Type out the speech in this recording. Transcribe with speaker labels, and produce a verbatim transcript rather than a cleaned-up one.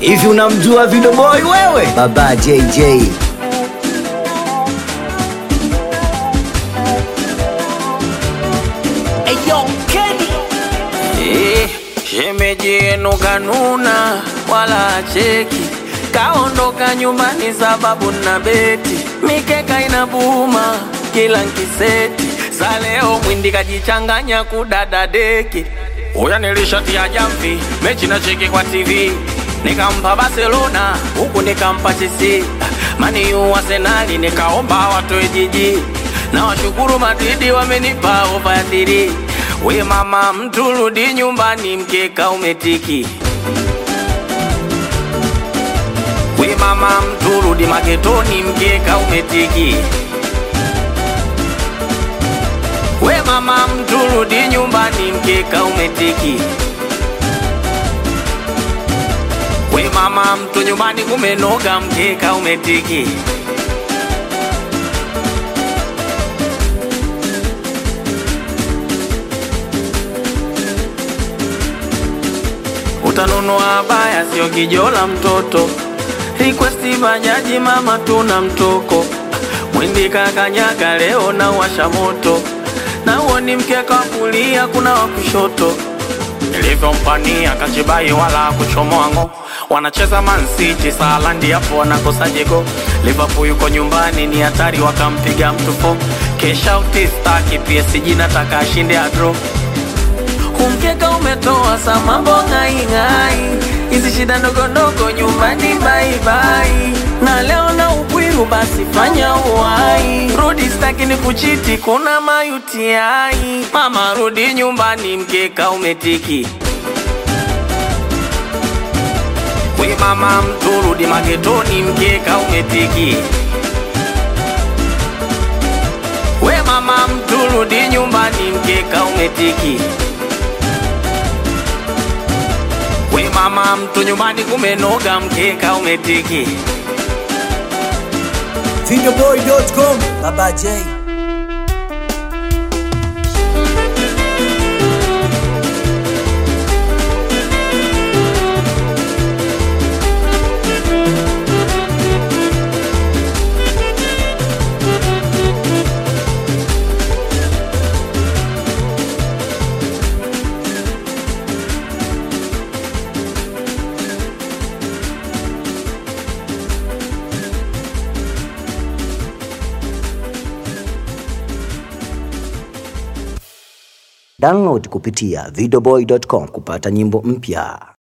Speaker 1: Hivi unamjua Video Boy wewe? Baba J J.
Speaker 2: Eyo Kenny.
Speaker 3: Eh, shemeji yenu kanuna wala cheki, kaondoka nyumbani sababu na beti, mikeka inabuma kila nkiseti, saleo mwindi kajichanganya kudada deki. Uya nilishatia jamvi, mechi na cheki kwa T V, nikampa Barcelona, huku nikampa Chelsea, Mani U Arsenal nikaomba watoe jiji, na washukuru Madrid wamenipa over ya three. We mama mtu rudi nyumbani mkeka umetiki. We mama mtu rudi maketoni mkeka umetiki. We mama mtu rudi nyumbani mkeka umetiki. We mama mtu nyumbani kumenoga mkeka umetiki. Utanunua baya sio kijola mtoto, requesti bajaji mama tuna mtoko, mwindi kakanyaga leo na washa moto, na uoni mkeka kulia kuna wakushoto. Nilivyo mpania kachibai wala kuchomoango, wanacheza Man City Salandi hapo wanakosa jego. Liverpool yuko nyumbani ni hatari wakampiga mtu fo, kesha utistaki P S G nataka ashinde adro. Umkeka umetoa sa mambo ngai ngai, hizi shida ndogo ndogo nyumbani bye bye, na leo na ukwiru basi fanya uwai, rudi staki ni kuchiti kuna mayuti ai. Mama rudi nyumbani mkeka umetiki. We mama mtu rudi maketoni mkeka umetiki. We mama mtu rudi nyumbani mkeka umetiki. We mama mtu nyumbani kumenoga mkeka umetiki.
Speaker 1: video boy dot com. Baba J. Download kupitia video boy dot com kupata nyimbo mpya.